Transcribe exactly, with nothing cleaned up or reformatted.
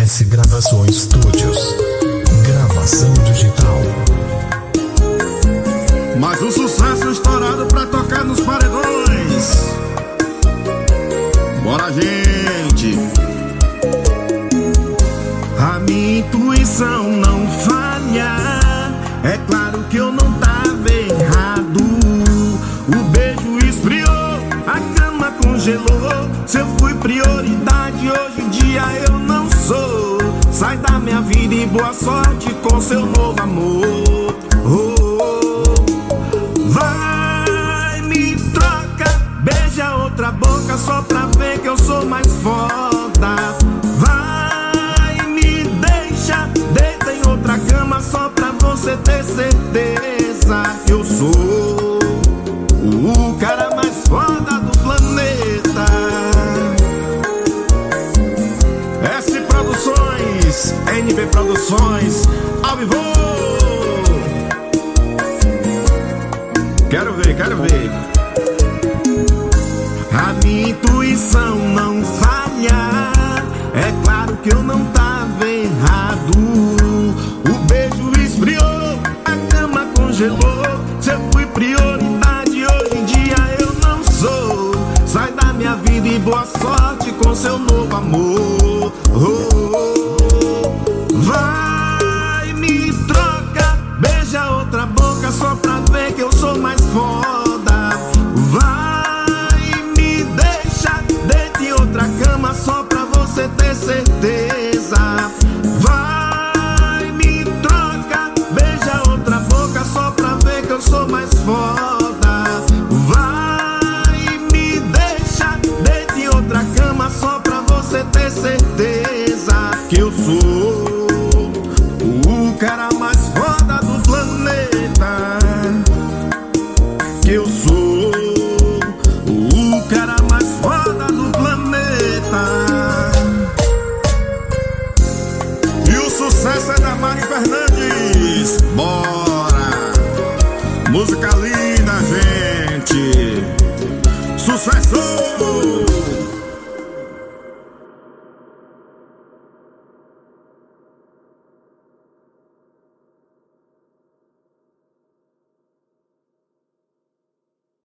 S Gravações Studios. Gravação digital. Mais um sucesso estourado pra tocar nos paredões. Bora, gente! A minha intuição não falha. É claro que eu não tava errado. O beijo esfriou, a cama congelou. Se eu fui prioridade, hoje em dia eu não sou. Sai da minha vida e boa sorte com seu novo amor. Oh, oh. Vai, me troca, beija outra boca só pra ver que eu sou mais foda. Vai, me deixa, deita em outra cama só pra você ter certeza que eu sou o cara mais foda do planeta. S Produções, N B Produções, ao vivo. Quero ver, quero ver. A minha intuição não falha. É claro que eu não tava errado. O beijo esfriou, a cama congelou. Se eu fui prioridade, hoje em dia eu não sou. Sai da minha vida e boa sorte com seu novo amor. Oh, oh, oh. Vai, me troca, beija outra boca só pra ver que eu sou mais foda. Vai, me deixa, deita em outra cama só pra você ter certeza. Vai, me troca, beija outra boca só pra ver que eu sou mais foda. Vai, me deixa, deita em outra cama só pra você ter certeza que eu sou o cara mais foda do planeta. Que eu sou o cara mais foda do planeta. E o sucesso é da Mari Fernandes. Bora! Música